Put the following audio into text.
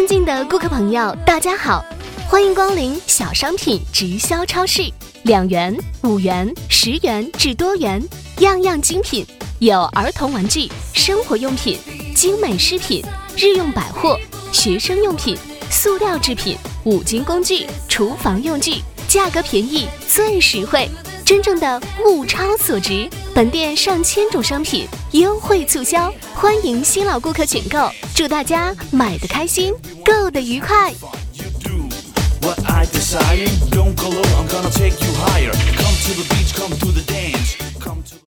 尊敬的顾客朋友，大家好，欢迎光临小商品直销超市，2元、5元、10元至多元，样样精品，有儿童玩具、生活用品、精美饰品、日用百货、学生用品、塑料制品、五金工具、厨房用具，价格便宜，最实惠，真正的物超所值。本店上千种商品优惠促销，欢迎新老顾客选购，祝大家买得开心，购得愉快。What I desire, don't go low, I'm gonna take you higher. Come to the beach, come to the dance.